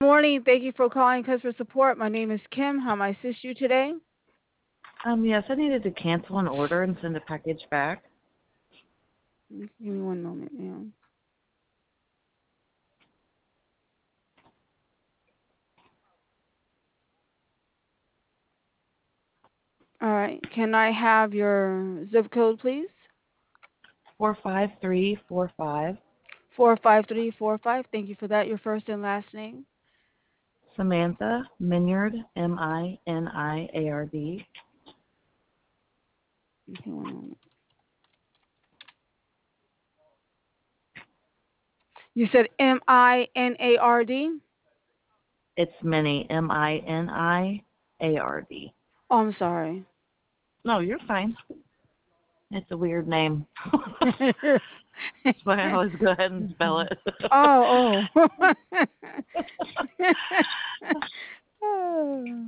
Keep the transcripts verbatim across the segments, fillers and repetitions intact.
morning. Thank you for calling customer support. My name is Kim. How may I assist you today? Um, yes, I needed to cancel an order and send a package back. Give me one moment, ma'am. All right. Can I have your zip code, please? Four five three four five. Four five three four five. Thank you for that. Your first and last name. Samantha Minyard, M I N I A R D. Okay, one moment. You said M I N A R D. It's Minnie, M I N I A R D. Oh, I'm sorry. No, you're fine. It's a weird name. That's why I always go ahead and spell it. oh, oh.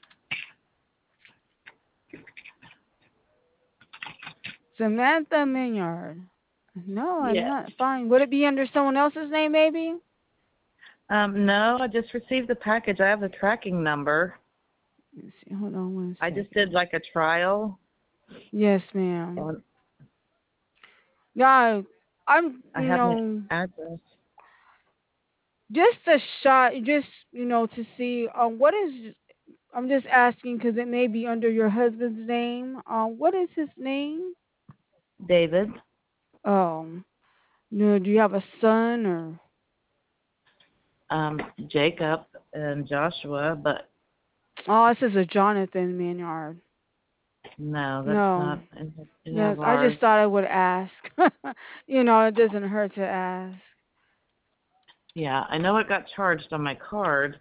Samantha Minyard. No, I'm Yes. not fine. Would it be under someone else's name, maybe? Um, no, I just received the package. I have the tracking number. Let's see. Hold on one I second. just did like a trial. Yes, ma'am. And Yeah, I'm, I you have an know, address. just a shot, just, you know, to see um, what is, I'm just asking because it may be under your husband's name. Um, what is his name? David. Um, no, do you have a son or? Um, Jacob and Joshua, but Oh, this is a Jonathan Maynard. no, that's No, not any no, of I just ours. thought I would ask. you know, it doesn't hurt to ask. Yeah, I know it got charged on my card.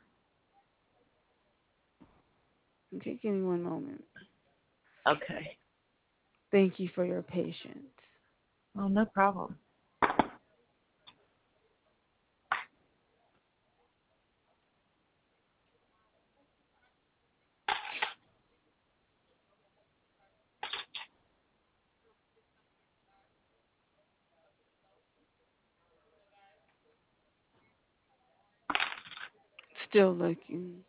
Okay, give me one moment. Okay. Thank you for your patience. Oh, no problem. Still looking.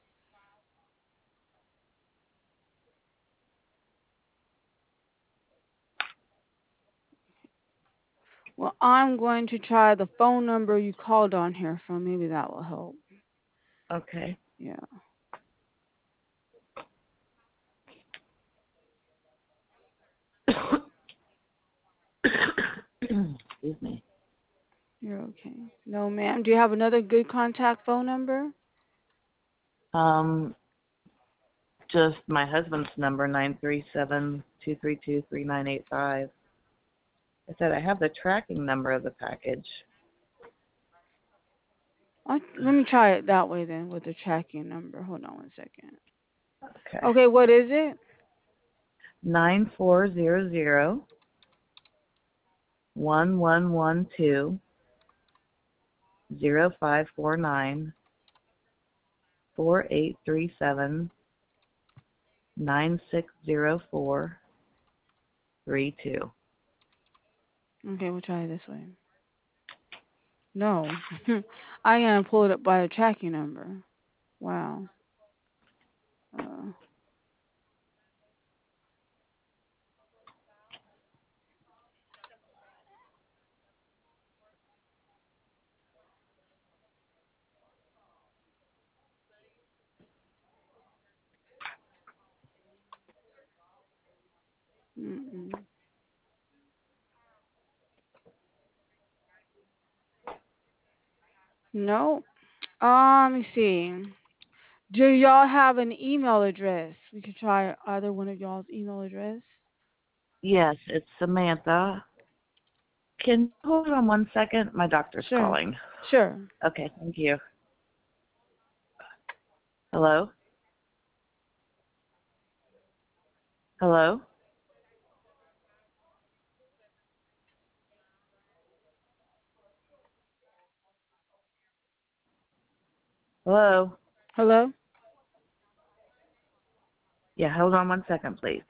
Well, I'm going to try the phone number you called on here from. Maybe that will help. Okay. Yeah. Excuse me. You're okay. No, ma'am. Do you have another good contact phone number? Um, just my husband's number, nine three seven, two three two, three nine eight five. I said I have the tracking number of the package. I'll, let me try it that way then with the tracking number. Hold on one second. Okay. Okay, what is it? Nine four zero zero one one one two zero five four nine four eight three seven nine six zero four three two. Okay, we'll try it this way. No. I gotta pull it up by the tracking number. Wow. Uh, mm-mm. No. Uh, let me see. Do y'all have an email address? We could try either one of y'all's email address. Yes, it's Samantha. Can you hold on one second? My doctor's Sure. calling. Sure. Okay, thank you. Hello? Hello? Hello? Hello? Yeah, hold on one second, please.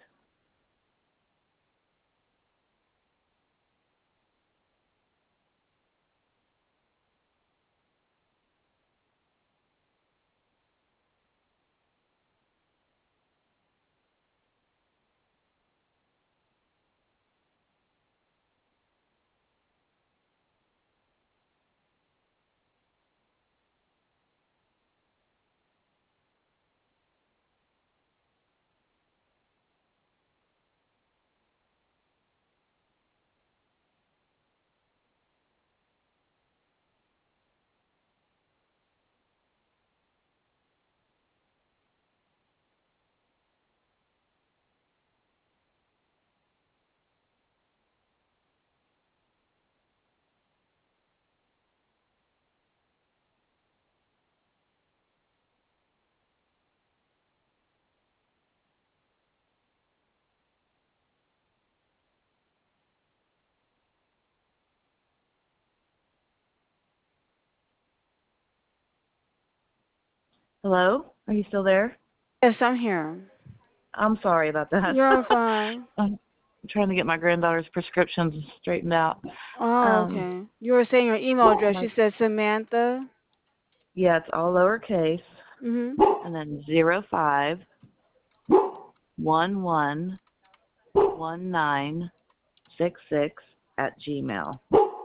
Hello? Are you still there? Yes, I'm here. I'm sorry about that. You're fine. I'm trying to get my granddaughter's prescriptions straightened out. Oh, Um, okay. You were saying your email address. my You said Samantha. yeah, it's all lowercase, Mhm. and then zero five one one one nine six six at Gmail.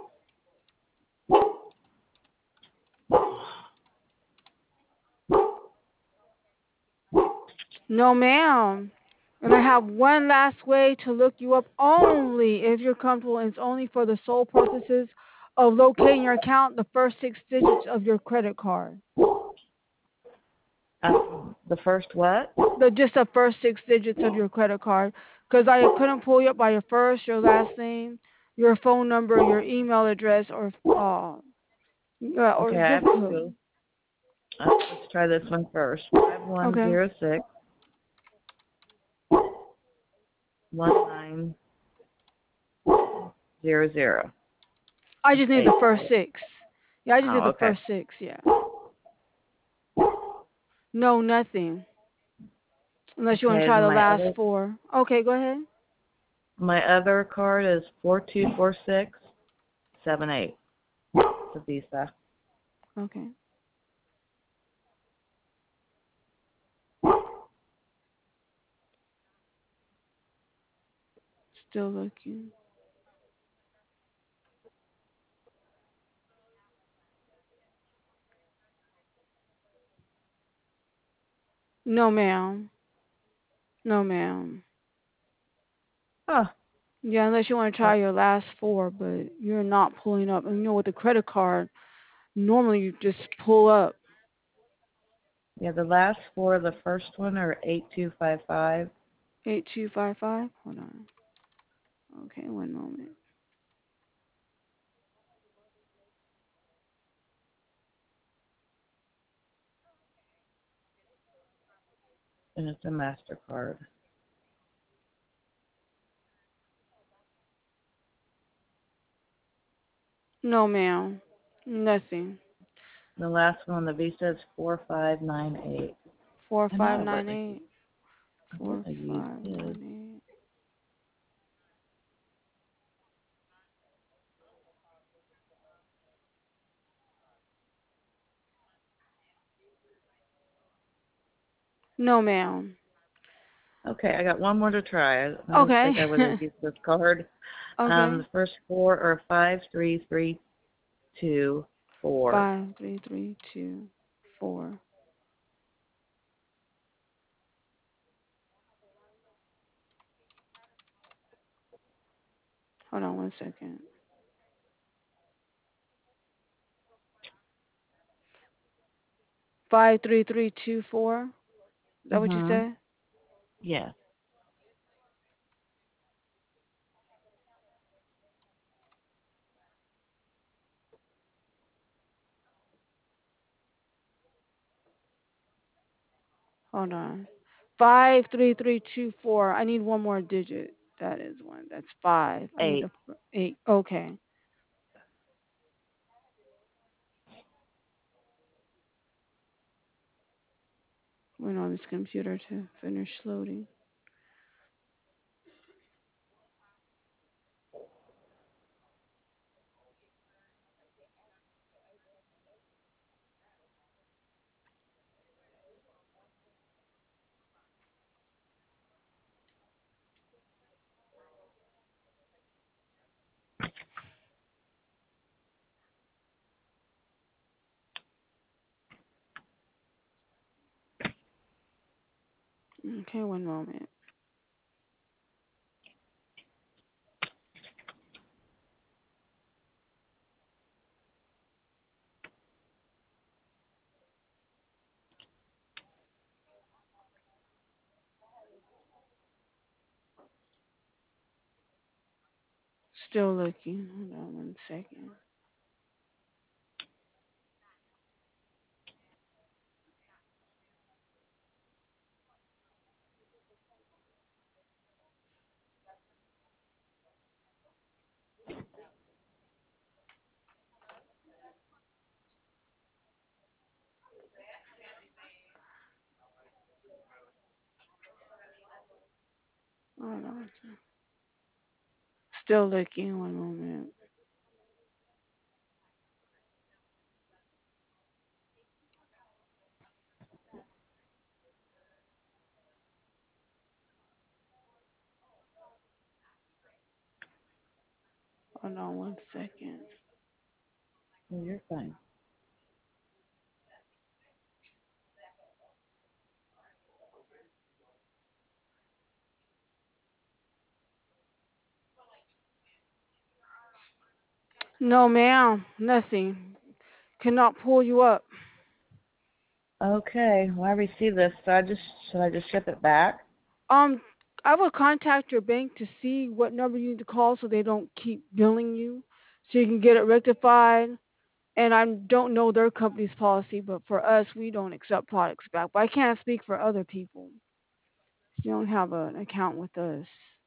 No, ma'am. And I have one last way to look you up only if you're comfortable, and it's only for the sole purposes of locating your account, the first six digits of your credit card. Um, the first what? The just the first six digits of your credit card, because I couldn't pull you up by your first, your last name, your phone number, your email address, or uh, uh or Okay, I zip have to code. go. Uh, let's try this one first. Five one Okay. zero six one nine zero zero. I just need Eight. the first six. Yeah, I just need Oh, the okay. first six. Yeah. No, nothing. Unless you want to Okay, try then the my last other four. Okay, go ahead. my other card is four two four six seven eight. It's a Visa. Okay. Still looking. No, ma'am. No, ma'am. Huh. Yeah, unless you want to try your last four, but you're not pulling up. And you know, with the credit card, normally you just pull up Yeah, the last four, the first one are eight two five five. eight two five five. Hold on. Okay, one moment. And it's a MasterCard. No, ma'am. Nothing. The last one on the Visa is four five nine eight. Four I five know, but nine I, eight. I thought Four I used five his. nine eight. No, ma'am. Okay, I got one more to try. I I don't Okay. think I would have used this card. Um, Okay. the first four are five three three two four. Five three three two four. Hold on one second. Five three three two four. Is that what you Mhm. said? Yes. Hold on. Five three three two four. I need one more digit. That is one. That's five. I need Eight. a f- eight. Okay. Wait on this computer to finish loading. Okay, one moment. Still looking. Hold on one second. Hold on. Still looking. One moment. Hold on one second. Oh, you're fine. No, ma'am. Nothing. Cannot pull you up. Okay. Well, I received this. So I just should I just ship it back? Um, I will contact your bank to see what number you need to call so they don't keep billing you, so you can get it rectified. And I don't know their company's policy, but for us, we don't accept products back. But I can't speak for other people. You don't have an account with us.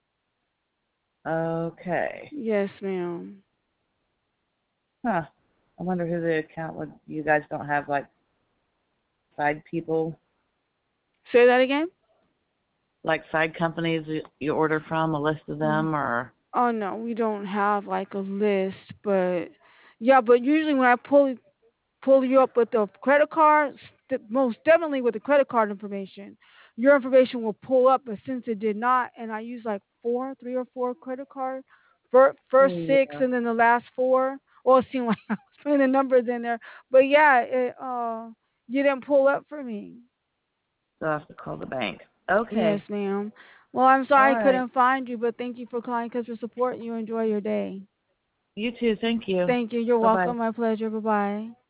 Okay. Yes, ma'am. Huh. I wonder who the account would. You guys don't have like side people, Say that again. like side companies you you order from, a list of Mm. them, or Oh no, we don't have like a list, but yeah, but usually when I pull pull you up with the credit card, st- most definitely with the credit card information, your information will pull up. But since it did not, and I used like four, three or four credit cards, fir- first oh six yeah, and then the last four. Well, it seemed like I was putting the numbers in there, but yeah, it, uh, you didn't pull up for me. so I have to call the bank. Yes, Okay. ma'am. Well, I'm All sorry I right. couldn't find you, but thank you for calling because for support. You enjoy your day. You too. Thank you. Thank you. You're Bye bye. welcome. My pleasure. Bye bye.